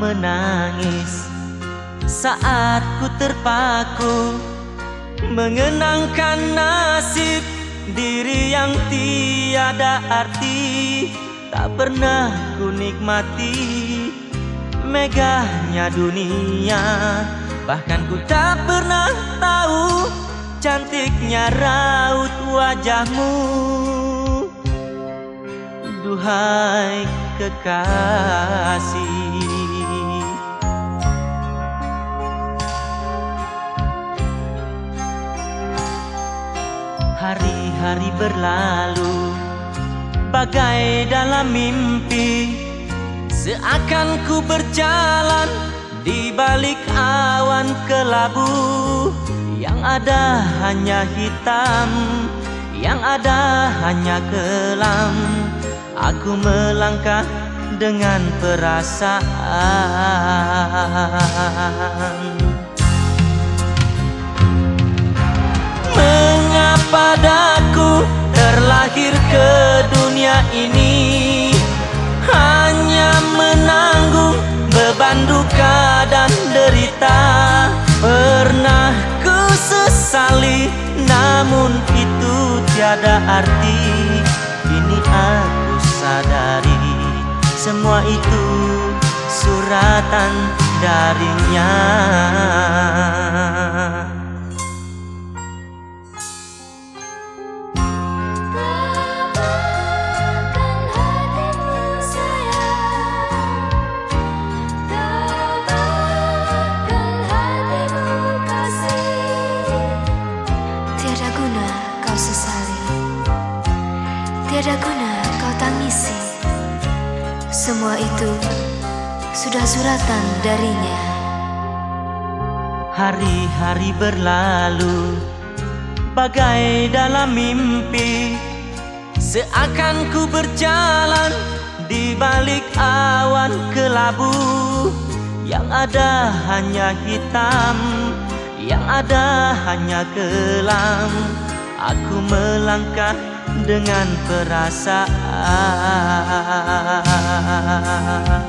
menangis saat ku terpaku mengenangkan nasib diri yang tiada arti. Tak pernah ku nikmati megahnya dunia, bahkan ku tak pernah tahu cantiknya raut wajahmu. Duhai kekasih, hari-hari berlalu bagai dalam mimpi, seakan ku berjalan di balik awan kelabu. Yang ada hanya hitam, yang ada hanya kelam. Aku melangkah dengan perasaan. Mengapa daku terlahir ke dunia ini, hanya menanggung beban duka dan derita. Pernah ku sesali, namun itu tiada arti. Kini aku sadari, semua itu suratan darinya. Tiada guna kau tangisi, semua itu sudah suratan darinya. Hari-hari berlalu bagai dalam mimpi, seakan ku berjalan di balik awan kelabu. Yang ada hanya hitam, yang ada hanya kelam. Aku melangkah dengan perasaan.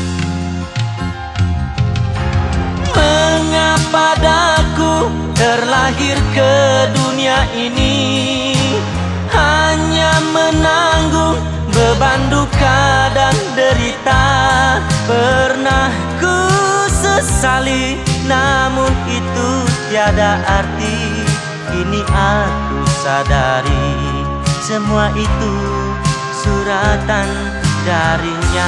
Mengapa daku terlahir ke dunia ini, hanya menanggung beban duka dan derita. Pernah ku sesali, namun itu tiada arti. Kini aku sadari, semua itu suratan darinya.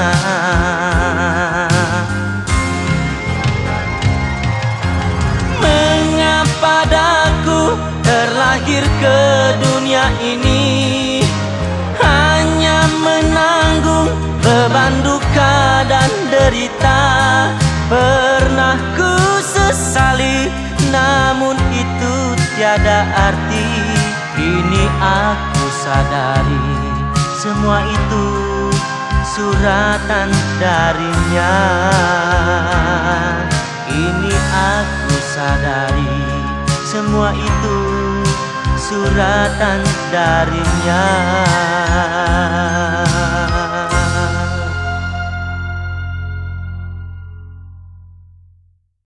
Mengapa daku terlahir ke dunia ini, hanya menanggung beban duka dan derita. Pernah ku sesali, namun itu tiada arti. Kini aku sadari, semua itu suratan darinya. Kini aku sadari, semua itu suratan darinya.